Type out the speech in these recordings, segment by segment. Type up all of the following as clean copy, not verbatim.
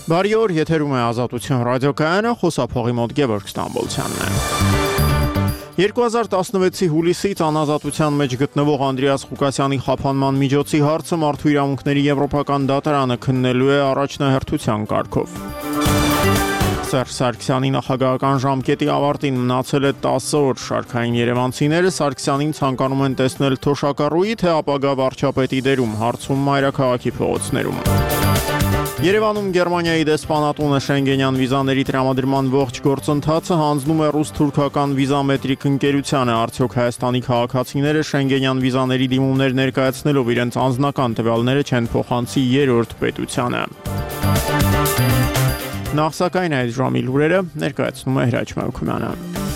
Բարի օր, եթերում է Ազատություն ռադիոկայանը, խոսափողի մոտ Գևորգ Ստամբոլցյանն է։ 2016-ի հուլիսից անազատության մեջ գտնվող Անդրեաս Ղուկասյանի խափանման միջոցի հարցը Մարդու իրավունքների եվրոպական դատարանը քննելու է առաջնահերթության կարգով։ Սերժ Սարգսյանի նախագահական ժամկետի ավարտին մնացել է 10 օր, շարքային երևանցիները Սարգսյանին ցանկանում են տեսնել թոշակառուի, թե ապագա վարչապետի դերում, հարցում մայրաքաղաքի փողոցներում։ Երևանում Գերմանիայի դեսպանատունը Շենգենյան վիզաների տրամադրման ողջ գործընթացը հանձնում է ռուս-թուրքական վիզամետրիկ ընկերությանը, արդյոք Հայաստանի քաղաքացիները Շենգենյան վիզաների դիմումներ ներկայացնելով իրենց անձնական տվյալները չեն փոխանցի երրորդ պետությանը։ Նախ սակայն այդ ժամի լուրերը ներկայացնում է Հրաչ Մելքումյանը։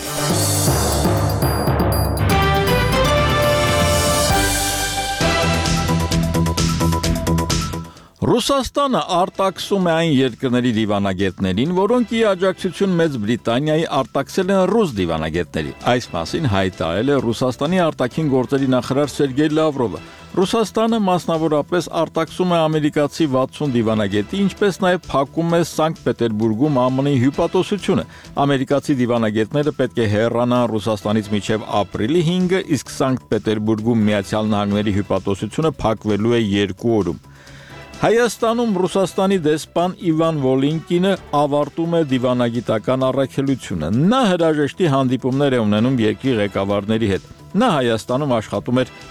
Ռուսաստանը արտաքսում է այն երկրների դիվանագետներին, որոնք ի աջակցություն Մեծ Բրիտանիայի արտաքսել են ռուս դիվանագետների։ Այս մասին հայտարարել է Ռուսաստանի արտաքին գործերի նախարար Սերգեյ Լավրովը։ Ռուսաստանը մասնավորապես արտաքսում է ամերիկացի 60 դիվանագետի, ինչպես նաև փակում է Սանկտ Պետերբուրգում ԱՄՆ-ի հյուպատոսությունը։ Ամերիկացի դիվանագետները պետք է հեռանան Ռուսաստանից մինչև ապրիլի 5-ը, իսկ Սանկտ Պետերբուրգում Միացյալ Նահանգների հյուպատոսությունը փակվելու է 2 օրում։ Հայաստանում Ռուսաստանի դեսպան Իվան Վոլինկինը ավարտում է դիվանագիտական առաքելությունը։ Նա հրաժեշտի հանդիպումներ է ունենում երկրի ղեկավարների հետ։ Նա Հայաստանում աշխատում էր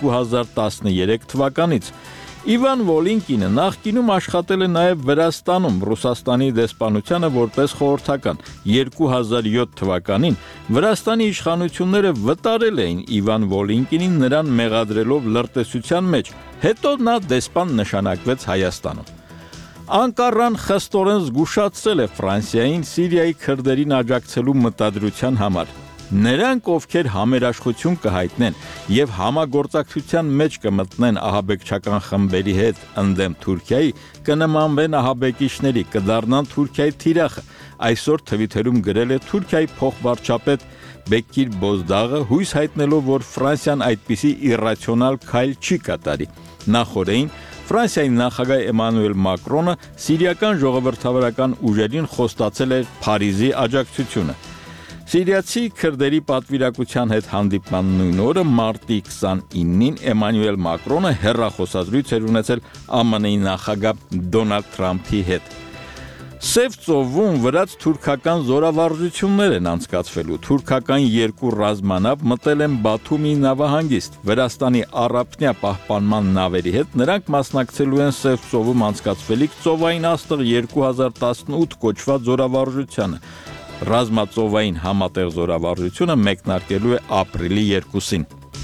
2013 թվականից։ Իվան Վոլինկինը նախկինում աշխատել է նաև Վրաստանում Ռուսաստանի դեսպանությանը որպես խորհրդական։ 2007 թվականին Վրաստանի իշխանությունները վտարել էին Իվան Վոլինկինին նրան մեղադրելով լրտեսության մեջ։ Հետո նա դեսպան նշանակվեց Հայաստանում։ Անկարան խստորեն զգուշացրել է Ֆրանսիային Սիրիայի քրդերին աջակցելու մտադրության համար։ Նրանք, ովքեր համերաշխություն կհայտնեն եւ համագործակցության մեջ կմտնեն ահաբեկչական խմբերի հետ ընդդեմ Թուրքիայի, կնմանվեն ահաբեկիչների, կդառնան Թուրքիայի թիրախը։ Այսօր Թվիտերում գրել է Թուրքիայի փոխվարչապետ Բեկիր Բոզդաղը, հույս հայտնելով, որ Ֆրանսիան այդպիսի իռացիոնալ քայլ չի կատարի։ Նախորդին Ֆրանսիայի նախագահ Էմանուել Մակրոնը սիրիական ժողովրդավարական ուժերին խոստացել էր Փարիզի աջակցությունը։ Սիրիացի քրդերի պատվիրակության հետ հանդիպման նույն օրը մարտի 29-ին Էմանուել Մակրոնը հեռախոսազրույց էր ունեցել ԱՄՆ-ի նախագահ Դոնալդ Թրամփի հետ։ Սև ծովում վրաց թուրքական զորավարժություններ են անցկացվելու։ Թուրքական 2 ռազմանավ մտել են Բաթումի նավահանգիստ։ Վրաստանի առափնյա պահպանման նավերի հետ նրանք մասնակցելու են Սև ծովում անցկացվելիք ծովային աստղ 2018 կոչված զորավարժությանը։ Ռազմածովային համատեղ զորավարժությունը մեկնարկելու է ապրիլի 2-ին։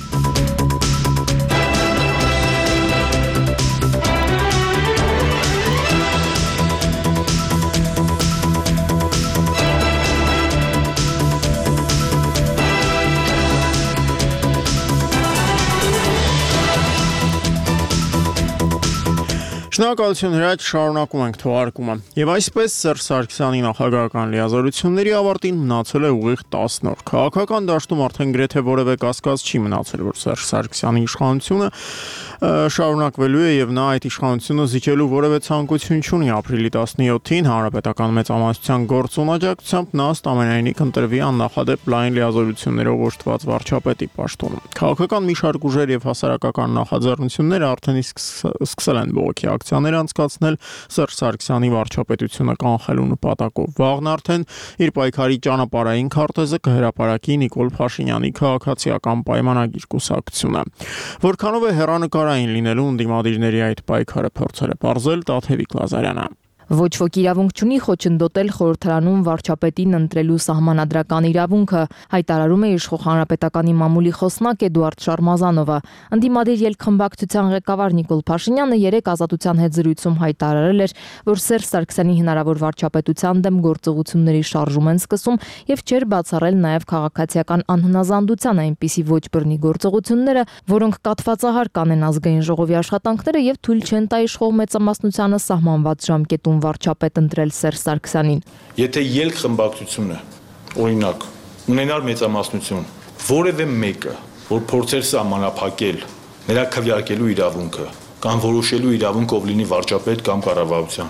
Շնորհակալություն Հրաչ, շարունակում ենք թողարկումը։ Եվ այսպես Սերժ Սարգսյանի նախագահական լիազորությունների ավարտին մնացել է ուղիղ 10 օր։ Քաղաքական դաշտում արդեն գրեթե որևէ կասկած չի մնացել, որ Սերժ Սարգսյանի իշխանությունը շարունակվելու է եւ նա այդ իշխանությունը զիջելու որևէ ցանկություն չունի։ Ապրիլի 17-ին Հանրապետական մեծամասնության գործունեությամբ նա ըստ ամենայնի կընտրվի աննախադեպ լայն լիազորություններով օժտված վարչապետի պաշտոնում։ Քաղաքական մի շարք ուժեր եւ հասարակական նախաձեռնություններ արդեն իսկ սկսել են բողոքի ակցիաներ անցկացնել Սերժ Սարգսյանի վարչապետությունը կանխելու նպատակով։ Վաղն արդեն իր պայքարի ճանապարհային քարտեզը կհրապարակի Նիկոլ Փաշինյանի քաղաքացիական պայմանագիր կուսակցությունը։ Որքանով է հեռանկարային լինելու ընդդիմադիրների այդ պայքարը փորձել է պարզել Տաթևիկ Լազարյանը։ Ոչ ոք իրավունք չունի խոչընդոտել խորհրդարանում վարչապետին ընտրելու սահմանադրական իրավունքը, հայտարարում է իշխող հանրապետականի մամուլի խոսնակ Էդուարդ Շարմազանովը։ Ընդդիմադիր ելքխմբակցության ղեկավար Նիկոլ Փաշինյանը երեկ Ազատության հետ զրույցում հայտարարել էր, որ Սերժ Սարգսյանի հնարավոր վարչապետության դեմ գործողությունների շարժում են սկսում եւ չէր բացառել նաեւ քաղաքացիական անհնազանդության այնպիսի ոչ բռնի գործողությունները, որոնք կատվածահար կանեն ազգային ժողովի աշխատանքները եւ թույլ չեն տա իշխող մեծամասնությանը սահմանված ժամկետում վարչապետ ընտրել Սերժ Սարգսյանին։ Եթե ելքխմբակցությունը, օրինակ, ունենար մեծամասնություն, որևէ մեկը, որ փորձեր սահմանափակել նրա քվեարկելու իրավունքը կամ որոշելու իրավունք ով լինի վարչապետ կամ կառավարության,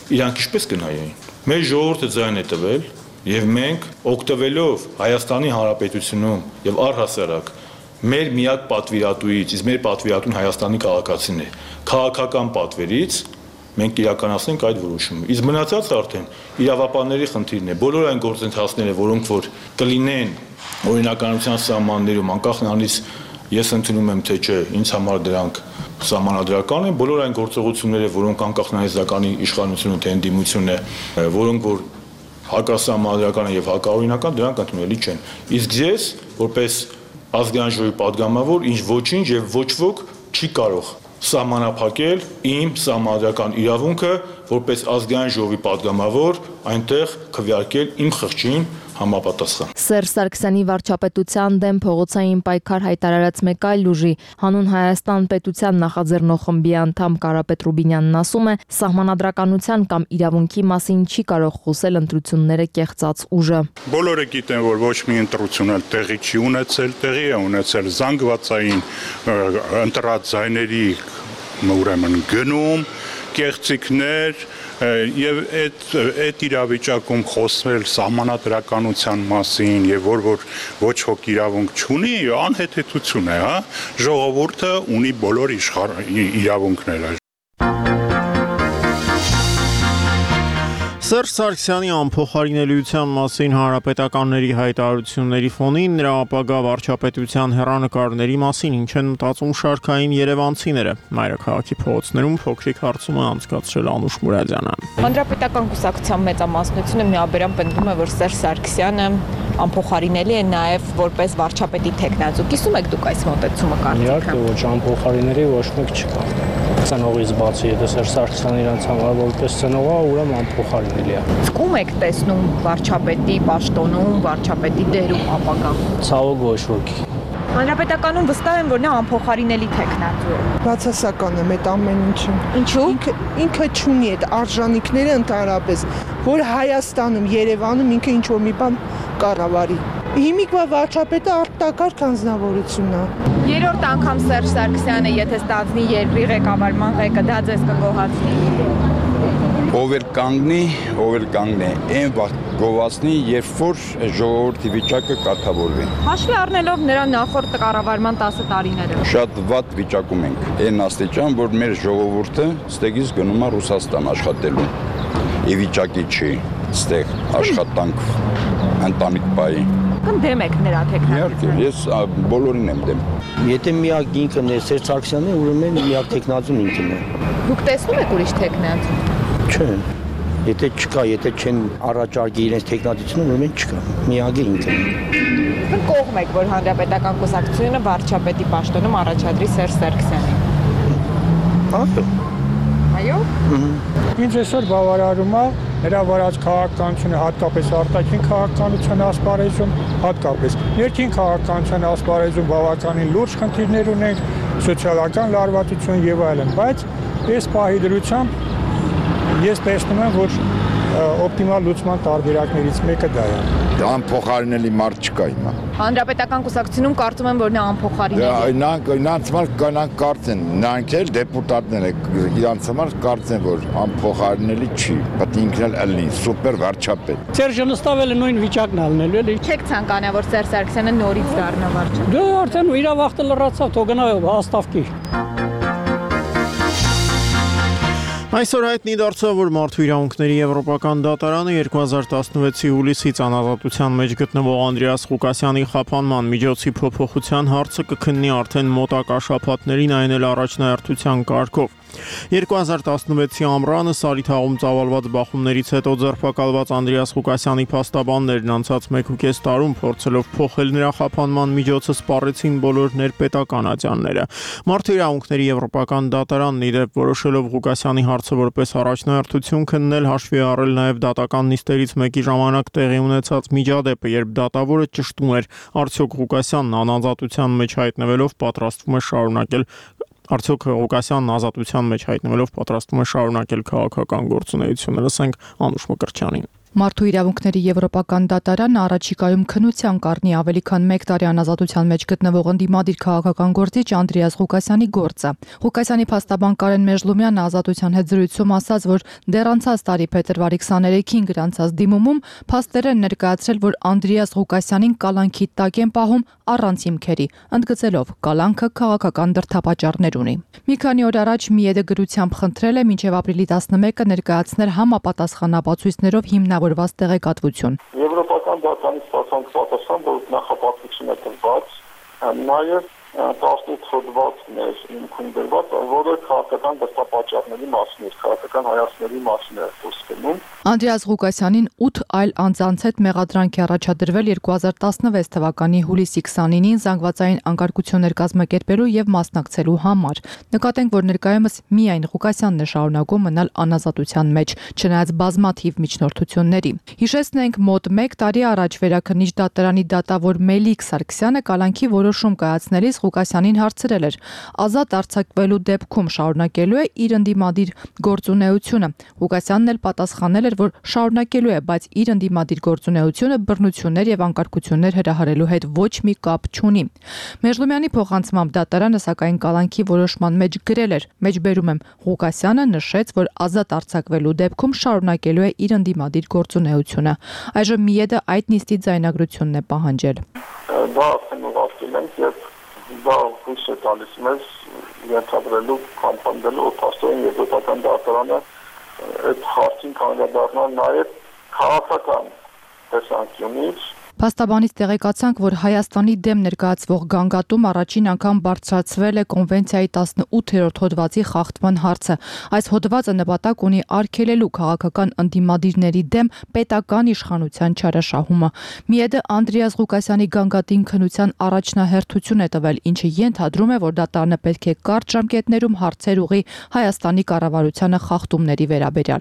իրանք ինչպես կնայեին։ Մեր ժողովուրդը ձայն է տվել եւ մենք օգտվելով Հայաստանի Հանրապետությունում եւ առհասարակ մեր միակ պատվիրատուից, իսկ մեր պատվիրատուն Հայաստանի քաղաքացին է, քաղաքական պատվերից մենք իրականացնենք այդ որոշումը։ Իսկ մնացածը արդեն իրավապահների խնդիրն է։ Բոլոր այն գործընթացները, որոնք որ կլինեն օրինականության սահմաններում, անկախ նրանից ես ընդունում եմ թե չէ, ինձ համար դրանք սահմանադրական են, բոլոր այն գործողությունները, որոնք անկախ նրանից զականի իշխանությունը թե ընդդիմություն է, որոնք որ հակասահմանադրական եւ հակաօրինական, դրանք ընդունելի չեն։ Իսկ ես, որպես ազգային ժողովի падգամավոր, ինչ ոչինչ եւ ոչ ոք չի կարող սահմանափակել իմ սահմանադրական իրավունքը որպես ազգային ժողովի падգամավոր այնտեղ քվեարկել իմ խղճին համապատասխան։ Սերժ Սարգսյանի վարչապետության դեմ փողոցային պայքար հայտարարած մեկ այլ ուժի Հանուն Հայաստան պետության նախաձեռնող խմբի անդամ Կարապետ Ռուբինյանն ասում է, սահմանադրականության կամ իրավունքի մասին չի կարող խոսել ընտրությունները կեղծած ուժը։ Բոլորը գիտեն, որ ոչ մի ընտրություն էլ տեղի չի ունեցել, տեղի է ունեցել զանգվածային ընտրած ձայների ուրեմն գնում, կեղծիքներ եւ այդ իրավիճակում խոսել սահմանադրականության մասին եւ որ ոչ ոք իրավունք չունի, անհեթեթություն է, հա, ժողովուրդը ունի բոլոր իրավունքները։ Սերժ Սարգսյանի անփոխարինելիության մասին հանրապետականների հայտարարությունների ֆոնին նրա ապագա վարչապետության հեռանկարների մասին ինչ են մտածում շարքային երևանցիները։ Մայրաքաղաքի փողոցներում փոքրիկ հարցում է անցկացրել Անուշ Մուրադյանը։ Հանրապետական կուսակցության մեծամասնությունը միաբերան պնդում է, որ Սերժ Սարգսյանը անփոխարինելի է նաև որպես վարչապետի թեկնածու։ Կիսում եք դուք այս մոտեցումը կարծիքը։ Իհարկե ոչ, անփոխարինելի ոչ մեկ չկա։ Ծնողից բացի, եթե Սերժ Սարգսյանը իրենց համար որպես ծնող է, ուրեմն անփոխարինելի է։ Զգում եք տեսնում վարչապետի պաշտոնում, վարչապետի դերում ապագա։ Ցավոք ոչ ոքի։ Հանրապետականում վստահ եմ, որ նա անփոխարինելի թեկնածու է։ Բացասական է այդ ամեն ինչը։ Ինչու՞։ Ինքը չունի այդ արժանինքները ընդհանրապես, որ Հայաստանում, Երևանում ինքը ինչ որ մի բան կառավարի։ Հիմիկվա վարչապետը արտակարգ անձնավորություն է։ Երրորդ անգամ Սերժ Սարգսյանը, եթե ստանձնի երկրի ղեկավարման ղեկը, դա ձեզ կգոհացնի։ Ով էլ կանգնի, այն գովացնի, երբ որ ժողովրդի վիճակը կարգավորվի։ Հաշվի առնելով նրա նախորդ կառավարման 10 տարիները։ Շատ վատ վիճակում ենք։ Այն աստիճան, որ մեր ժողովուրդը ստեղից գնում է Ռուսաստան աշխատելու։ Ի վիճակի չի ստեղ աշխատանք ընտանիք պայի։ Դեմ եք նրա թեկնածությանը։ Իհարկե, ես բոլորին եմ դեմ։ Եթե միակ ինքն է Սերժ Սարգսյանն է, ուրեմն միակ թեկնածուն ինքն է։ Դուք տեսնում եք ուրիշ թեկնածու։ Չէ։ Եթե չկա, եթե չեն առաջարկի իրենց թեկնածությունը, ուրեմն չկա։ Միակը ինքն է։ Դուք կողմ եք, որ հանրապետական կուսակցությունը վարչապետի պաշտոնում առաջադրի Սերժ Սարգսյանին։ Այո։ Այո։ Ինչ այսօր բավարարում է նրա վարած քաղաքականությունը, հատկապես արտաքին քաղաքականության ասպարեզում, հատկապես ներքին քաղաքականության ասպարեզում բավականին լուրջ խնդիրներ ունենք, սոցիալական լարվածություն եւ այլն, բայց այս պահի դրությամբ ես տեսնում եմ, որ օպտիմալ լուծման տարբերակներից մեկը դա է։ Անփոխարինելի մարդ չկա հիմա։ Հանրապետական կուսակցությունում կարծում եմ, որ նա անփոխարինելի է։ Նրանց համար կանանք կարծեն, նրանք էլ դեպուտատները իրանց համար կարծեն, որ անփոխարինելի չի, բայց ինքն էլ ելնի սուպեր վարչապետ։ Սերժը նստավել է նույն վիճակն ալնելու էլի։ Չեք ցանկանա, որ Սերժ Սարգսյանը նորից դառնա վարչապետ։ Դե արդեն իր վախտը լրացավ, թող գնա հաստավքի։ Այսօր հայտնի դարձավ, որ Մարդու իրավունքների եվրոպական դատարանը 2016-ի հուլիսից անազատության մեջ գտնվող Անդրեաս Ղուկասյանի խափանման միջոցի փոփոխության հարցը կքննի արդեն մոտակա շաբաթներին, այն էլ առաջնահերթության կարգով։ 2016-ի ամռանը Սարիթաղում ծավալված բախումներից հետո ձերբակալված Անդրեաս Ղուկասյանի փաստաբաններն անցած 1.5 տարում փորձելով փոխել նրա խափանման միջոցը սպառեցին բոլոր ներպետական ատյանները։ Մարդու իրավունքների եվրոպական դատարանն ի դեպ որոշելով Ղուկասյանի հարցը որպես առաջնահերթություն քննել, հաշվի առել նաև դատական նիստերից մեկի ժամանակ տեղի ունեցած միջադեպը, երբ դատավորը ճշտում էր, արդյոք Ղուկասյանն անազատության մեջ հայտնվելով պատրաստվում է շարունակել քաղաքական գործունեությունը։ Լսենք Անուշ Մկրտչյանին։ Մարդու իրավունքների եվրոպական դատարանը առաջիկայում քննության կառնի ավելի քան 1 տարի անազատության մեջ գտնվող ընդդիմադիր քաղաքական գործիչ Անդրեաս Ղուկասյանի գործը։ Ղուկասյանի փաստաբան Կարեն Մեժլումյանը ազատության հետ զրույցում ասաց, որ դեռ անցած տարի փետրվարի 23-ին գրանցած դիմումում փաստեր են ներկայացրել, որ Անդրեաս Ղուկասյանին կալանքի տակ են պահում առանց հիմքերի, ընդգծելով կալանքը քաղաքական դրդապատճառներ ունի։ Մի քանի օր առաջ ՄԻԵԴ-ը գրությամբ խնդրել է մինչև ապրիլի 11-ը ներկայացնել համապատասխանաբացույցներով հիմնավորված տեղեկատվություն։ Եվրոպական դատարանի ստացանք պատասխան, որ նախապատվություն է տրված, նաև 18 հոդվածներ ինքուն դրված, որը քաղաքական դրդապատճառների մասին է, քաղաքական հայացքների մասին է խոսում։ Անդրեաս Ղուկասյանին 8 այլ անձանց հետ մեղադրանք է առաջադրվել 2016 թվականի հուլիսի 29-ին զանգվածային անկարգություններ կազմակերպելու եւ մասնակցելու համար։ Նկատենք, որ ներկայումս միայն Ղուկասյանն է շարունակում մնալ անազատության մեջ, չնայած բազմաթիվ միջնորդությունների։ Հիշեցնենք, մոտ 1 տարի առաջ Վերաքննիչ դատարանի դատավոր Մելիք Սարգսյանը կալանքի որոշում կայացնելիս Ղուկասյանին հարցրել էր. ազատ արձակվելու դեպքում շարունակելու է իր ընդդիմադիր գործունեությունը։ Ղուկասյանն էլ պատասխանել էր, որ շարունակելու է, բայց իր ընդդիմադիր գործունեությունը բռնություններ եւ անկարգություններ հրահրելու հետ ոչ մի կապ չունի։ Մեժլումյանի փոխանցմամբ դատարանը սակայն կալանքի որոշման մեջ գրել էր. մեջբերում եմ, Ղուկասյանը նշեց, որ ազատ արձակվելու դեպքում շարունակելու է իր ընդդիմադիր գործունեությունը։ Այժմ ՄԻԵԴ-ը այդ նիստի ձայնագրությունն է պահանջել։ Դա արդեն ուղղակի ենք եւ դա հույս է տալիս մեզ ենթադրելու կամպանիելու փաստորեն եվրոպական դատարանը այդ հարցին կանդրադառնալ նաև քաղաքական տեսանկյունից։ Փաստաբանից տեղեկացանք, որ Հայաստանի դեմ ներկայացվող գանգատում առաջին անգամ բարձրացվել է կոնվենցիայի 18-րդ հոդվածի խախտման հարցը։ Այս հոդվածը նպատակ ունի արգելելու քաղաքական ընդդիմադիրների դեմ պետական իշխանության չարաշահումը։ ՄԻԵԴ-ը Անդրեաս Ղուկասյանի գանգատին քննության առաջնահերթություն է տվել, ինչը ենթադրում է, որ դատարանը պետք է կարճ ժամկետներում հարցեր ուղղի Հայաստանի կառավարությանը խախտումների վերաբերյալ։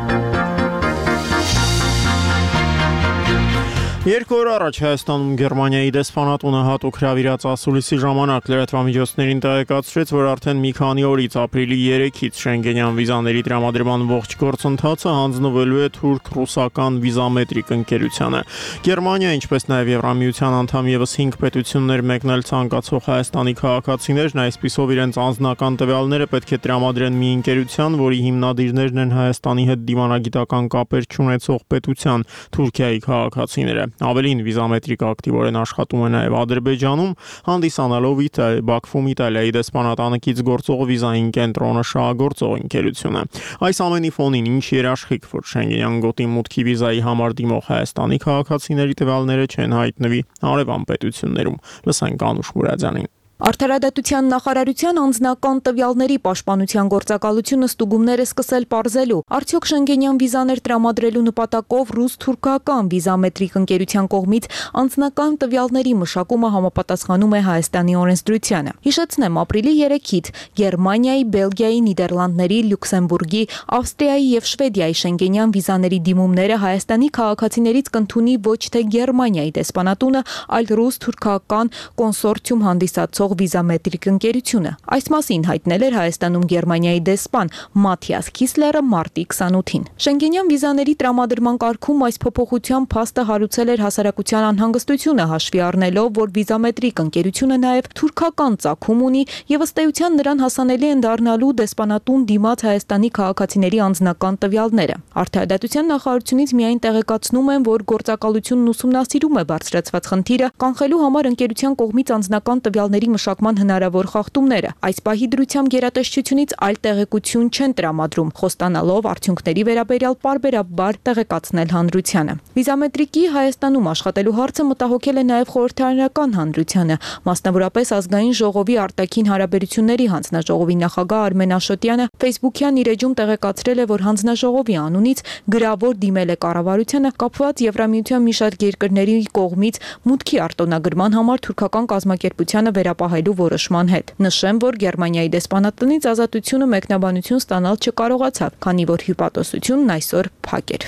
2 օր առաջ Հայաստանում Գերմանիայի դեսպանատունը հատուկ հրավիրած ասուլիսի ժամանակ լրատվամիջոցներին տեղեկացրեց, որ արդեն մի քանի օրից ապրիլի 3-ից շենգենյան վիզաների տրամադրման ողջ գործընթացը հանձնվելու է թուրք-ռուսական վիզամետրիկ ընկերությանը։ Գերմանիա, ինչպես նաև Եվրամիության անդամ եւս 5 պետություններ մեկնել ցանկացող Հայաստանի քաղաքացիներն այսպիսով իրենց անձնական տվյալները պետք է տրամադրեն մի ընկերության, որի հիմնադիրներն են Հայաստանի հետ դիվանագիտական կապեր չունեցող պետության Թուրքիայի քաղաքացիները։ Ավելին, վիզամետրիկ ակտիվորեն աշխատում է նաև Ադրբեջանում, հանդիսանալով Բաքվում Իտալիայի դեսպանատանեկից գործող վիզային կենտրոնը շահագործող ընկերությունը։ Այս ամենի ֆոնին ինչ երաշխիք, որ Շենգենյան գոտի մուտքի վիզայի համար դիմող Հայաստանի քաղաքացիների տվյալները չեն հայտնվի հարևան պետություններում։ Լսենք Անուշ Մուրադյանին։ Արդարադատության նախարարության անձնական տվյալների պաշտպանության գործակալությունը ստուգումներ է սկսել պարզելու, արդյոք շենգենյան վիզաներ տրամադրելու նպատակով ռուս-թուրքական վիզամետրիկ ընկերության կողմից անձնական տվյալների մշակումը համապատասխանում է Հայաստանի օրենսդրությանը։ Հիշեցնեմ, ապրիլի 3-ից Գերմանիայի, Բելգիայի, Նիդերլանդների, Լյուքսեմբուրգի, Ավստրիայի եւ Շվեդիայի շենգենյան վիզաների դիմումները Հայաստանի քաղաքացիներից կընդունի ոչ թե Գերմանիայի դեսպանատունը, այլ ռուս-թուրքական կոնսորցիում հանդիսացող վիզամետրիկ ընկերությունը։ Այս մասին հայտնել էր Հայաստանում Գերմանիայի դեսպան Մաթիաս Քիսլերը մարտի 28-ին։ Շենգենյան վիզաների տրամադրման կարգում այս փոփոխության փաստը հարուցել էր հասարակության անհանգստությունը, հաշվի առնելով, որ վիզամետրիկ ընկերությունը նաև թուրքական ծագում ունի եւ ըստ էության նրան հասանելի են դառնալու դեսպանատուն դիմաց Հայաստանի քաղաքացիների անձնական տվյալները։ Արդարադատության նախարարությունից միայն տեղեկացնում են, որ գործակալությունն ուսումնասիրում է բարձրացված խնդիրը, կանխելու համար ընկերության կողմից անձնական տվյալների մշակման հնարավոր խախտումները։ Այս պահի դրությամբ գերատեսչությունից այլ տեղեկություն չեն տրամադրում, խոստանալով արդյունքների վերաբերյալ պարբերաբար տեղեկացնել հանրությանը։ Վիզամետրիկի Հայաստանում աշխատելու հարցը մտահոգել է նաև խորհրդարանական հանրությանը, մասնավորապես ազգային ժողովի արտաքին հարաբերությունների հանձնաժողովի նախագահ Արմեն Աշոտյանը Facebook-յան իր էջում տեղեկացրել է, որ հանձնաժողովի անունից գրավոր դիմել է կառավարությանը կապված Եվրամիության մի շարք երկրների կողմից մուտքի արտոնագրման համար թուրքական կազմակերպությանը վերապահելու որոշման հետ։ Նշեմ, որ Գերմանիայի դեսպանատնից ազատությունը մեկնաբանություն ստանալ չկարողացավ, քանի որ հյուպատոսությունն այսօր փակ էր։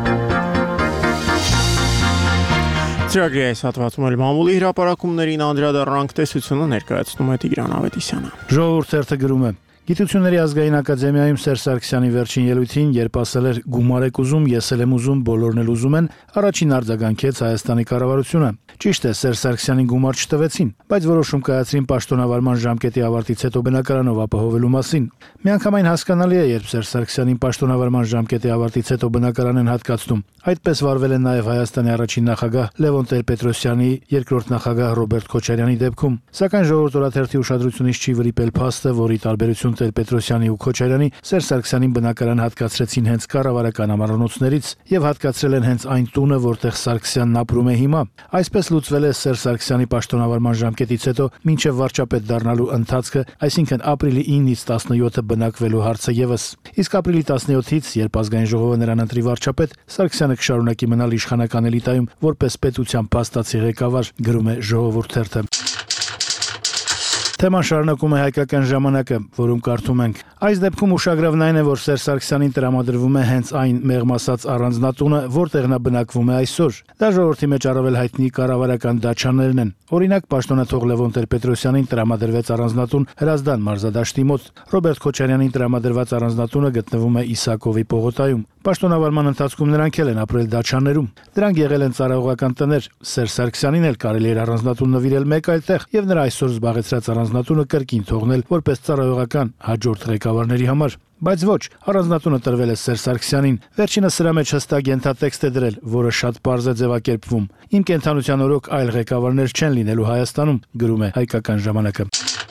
Ծրագրի այս հատվածում էլ մամուլի հրապարակումներին անդրադառնանք, տեսությունը ներկայացնում է Տիգրան Ավետիսյանը։ Ժողովուրդ ցերթը գրում է. Գիտությունների ազգային ակադեմիայում Սերժ Սարգսյանի վերջին ելույթին, երբ ասել էր «գումար եք ուզում, ես էլ եմ ուզում, բոլորն էլ ուզում են», առաջին արձագանքեց Հայաստանի կառավարությունը։ Ճիշտ է, Սերժ Սարգսյանին գումար չտվեցին, բայց որոշում կայացրին պաշտոնավարման ժամկետի ավարտից հետո բնակարանով ապահովելու մասին։ Միանգամայն հասկանալի է, երբ Սերժ Սարգսյանին պաշտոնավարման ժամկետի ավարտից հետո բնակարան են հատկացնում։ Այդպես վարվել է նաև Հայաստանի առաջին նախագահ Լևոն Տեր-Պետրոսյանի, երկրորդ նախագահ Ռոբերտ Քոչարյանի դեպքում։ Սակայն ժողովուրդ օրաթերթի ուշադրությունից չի վրիպել փաստը, որի տարբերություն Տեր-Պետրոսյանի ու Քոչարյանի Սերժ Սարգսյանին բնակարան հատկացրեցին հենց կառավարական ամառանոցներից եւ հատկացրել են հենց այն տունը, որտեղ Սարգսյանն ապրում է հիմա։ Այսպես լուծվել է Սերժ Սարգսյանի պաշտոնավարման ժամկետից հետո մինչև վարչապետ դառնալու ընթացքը, այսինքն ապրիլի 9-ից 17-ը բնակվելու հարցը եւս։ Իսկ ապրիլի 17-ից, երբ ազգային ժողովը նրան ընտրի վարչապետ, Սարգսյանը կշարունակի մնալ իշխանական էլիտայում որպես պետության փաստացի ղեկավար, գրում է Ժողովուրդ թերթը։ Թեման շարունակում է Հայկական ժամանակը, որում կարդում ենք. Այս դեպքում ուշագրավն այն է, որ Սերժ Սարգսյանին տրամադրվում է հենց այն մեղմ ասած առանձնատունը, որտեղ նա բնակվում է այսօր։ Դա ժողովրդի մեջ առավել հայտնի կառավարական դաչաներն են։ Օրինակ, պաշտոնաթող Լևոն Տեր-Պետրոսյանին տրամադրվեց առանձնատուն Հրազդան մարզադաշտի մոտ։ Ռոբերտ Քոչարյանին տրամադրված առանձնատունը գտնվում է Իսակովի պողոտայում։ Պաշտոնավարման ընթացքում նրանք էլ են ապրել դաչաներում։ Դրանք եղել են ծառայողական տներ։ Սերժ Սարգսյանին էլ կարելի էր առանձնատուն նվիրել մեկ այլ տեղ եւ նրա այսօր զբաղեցրած առանձնատունը կրկին թողնել որպես ծառայողական հաջորդ ղեկավարների համար։ Բայց ոչ, առանձնատունը տրվել է Սերժ Սարգսյանին։ Վերջինս սրա մեջ հստակ ենթատեքստ է դրել, որը շատ պարզ է ձևակերպվում։ Իմ կենթանության օրոք այլ ղեկավարներ չեն լինելու Հայաստանում, գրում է Հայկական ժամանակը։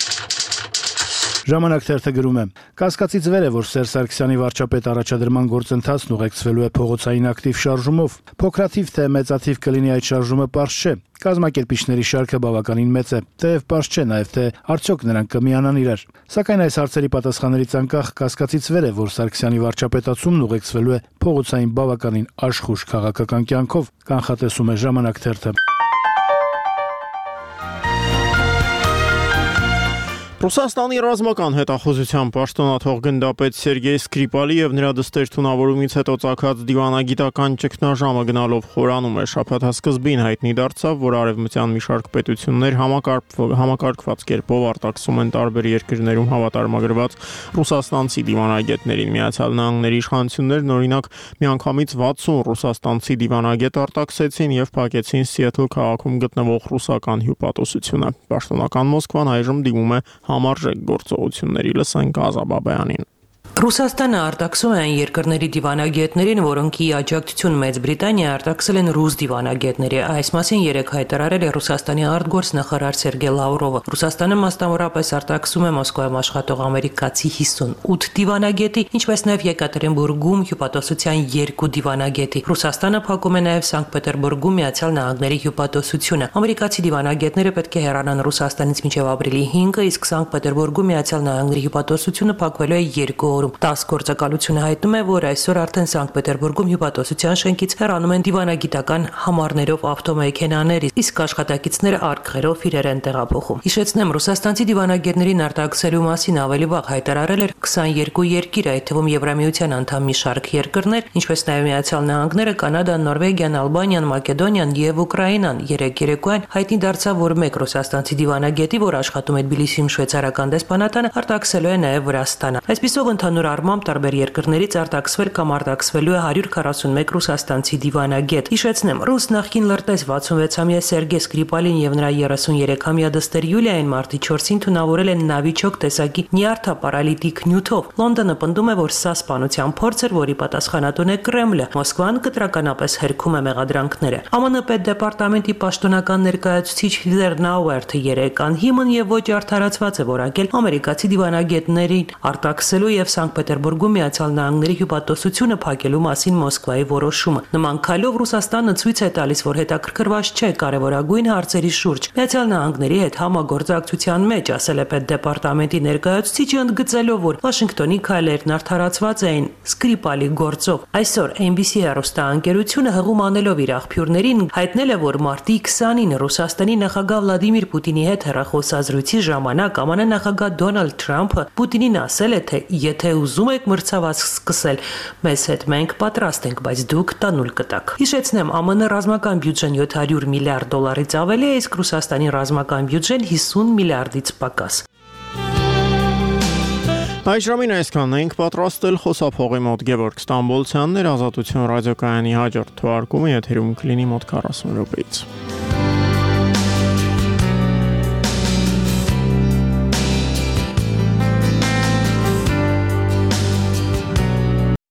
Ժամանակ թերթը գրում է. Կասկածից վեր է, որ Սերժ Սարգսյանի վարչապետ առաջադրման գործընթացն ուղեկցվելու է փողոցային ակտիվ շարժումով։ Փոքրաթիվ թե մեծաթիվ կլինի այդ շարժումը պարզ չէ։ Կազմակերպիչների շարքը բավականին մեծ է, թեև պարզ չէ նաև թե արդյոք նրանք կմիանան իրար։ Սակայն այս հարցերի պատասխաններից անկախ կասկածից վեր է, որ Սարգսյանի վարչապետացումն ուղեկցվելու է փողոցային բավականին աշխուժ քաղաքական կյանքով, կանխատեսում է Ժամանակ թերթը։ Ռուսաստանի ռազմական հետախուզության պաշտոնաթող գնդապետ Սերգեյ Սկրիպալի եւ նրա դստեր թունավորումից հետո ցակած դիվանագիտական ճգնաժամը գնալով խորանում է։ Շաբաթասկզբին հայտնի դարձավ, որ արևմտյան մի շարք պետություններ համակարգված կերպով արտաքսում են տարբեր երկրներում հավատարմագրված ռուսաստանցի դիվանագետներին։ Միացյալ Նահանգների իշխանություններն օրինակ միանգամից 60 ռուսաստանցի դիվանագետ արտաքսեցին եւ փակեցին Սիեթլ քաղաքում գտնվող ռուսական հյուպատոսությունը։ Պաշտոնական Մոսկվան այժմ դիմում է համարժեք գործողությունների, լսենք Ազաբաբյանին։ Ռուսաստանը արտաքսում է այն երկրների դիվանագետներին, որոնք ի աջակցություն Մեծ Բրիտանիա արտաքսել են ռուս դիվանագետների։ Այս մասին երեկ հայտարարել է Ռուսաստանի արտգործնախարար Սերգեյ Լավրովը։ Ռուսաստանը մասնավորապես արտաքսում է Մոսկվայում աշխատող ամերիկացի 58 դիվանագետի, ինչպես նաև Եկատերինբուրգում հյուպատոսության 2 դիվանագետի։ Ռուսաստանը փակում է նաև Սանկտ Պետերբուրգում Միացյալ Նահանգների հյուպատոսությունը։ Ամերիկացի դիվանագետները պետք է հեռանան Ռուսաստանից մինչև ապրիլի 5-ը, իսկ Սանկտ Պետերբուրգում Միացյալ Նահանգների հյուպատոսությունը փակվելու է 2 օրում։ ՏԱՍՍ գործակալությունը հայտնում է, որ այսօր արդեն Սանկտ Պետերբուրգում հյուպատոսության շենքից հեռանում են դիվանագիտական համարներով ավտոմեքենաներ, իսկ աշխատակիցները արկղերով իրեր են տեղափոխում։ Հիշեցնեմ, ռուսաստանցի դիվանագետներին արտաքսելու մասին ավելի վաղ հայտարարել էր 22 երկիր, այդ թվում Եվրամիության անդամ մի շարք երկրներ, ինչպես նաև Միացյալ Նահանգները, Կանադան, Նորվեգիան, Ալբանիան, Մակեդոնիան եւ Ուկրաինան։ Երեկոյան հայտնի դարձավ, որ մեկ ռուսաստանցի դիվանագետի, որ աշխատում է Թբիլիսիում շվեյցարական դեսպանատանը, արտաքսելու է նաև Վրաստանը։ Այսպիսով ընդհանուր առմամբ տարբեր երկրներից արտաքսվել կամ արտաքսվելու է 141 ռուսաստանցի դիվանագետ։ Հիշեցնեմ, ռուս նախկին լրտես 66-ամյա Սերգեյ Սկրիպալին եւ նրա 33-ամյա դստեր Յուլիային մարտի 4-ին թունավորել են Նավիչոկ տեսակի նյարդապարալիտիկ նյութով։ Լոնդոնը պնդում է, որ սա սպանության փորձ էր, որի պատասխանատուն է Կրեմլը։ Մոսկվան կտրականապես հերքում է մեղադրանքները։ ԱՄՆ պետդեպարտամենտի պաշտոնական ներկայացուցիչ Հիլեր Նաուերթը երեկ անհիմն եւ ոչ արդարացված է որակել ամերիկացի դիվանագետներին արտաքսելու եւ Սանկտ Պետերբուրգում Միացյալ Նահանգների հյուպատոսությունը փակելու մասին Մոսկվայի որոշումը։ Նման քայլով Ռուսաստանը ցույց է տալիս, որ հետաքրքրված չէ կարևորագույն հարցերի շուրջ Միացյալ Նահանգների հետ համագործակցության մեջ, ասել է պետդեպարտամենտի ներկայացուցիչը, ընդգծելով, որ Վաշինգտոնի քայլերն արդարացված էին Սկրիպալի գործով։ Այսօր NBC հեռուստաընկերությունը հղում անելով իր աղբյուրներին հայտնել է, որ մարտի 20-ին Ռուսաստանի նախագահ Վլադիմիր Պուտինի հետ հեռախոսազրույցի ժամանակ ԱՄՆ նախագահ Դոնալդ Թրամփը Պուտինին ասել է, թե եթե ուզում եք մրցավազք սկսել, մեզ հետ մենք պատրաստ ենք, բայց դուք տանուլ կտաք։ Հիշեցնեմ, ԱՄՆ ռազմական բյուջեն $700 միլիարդ ավելի է, իսկ Ռուսաստանի ռազմական բյուջեն 50 միլիարդից պակաս։ Այս ժամին այսքանն ենք պատրաստել խոսափողի մոտ Գևորգ Ստամբոլցյանն էր, Ազատություն ռադիոկայանի հաջորդ թողարկումը եթերում կլինի մոտ 40 րոպեից։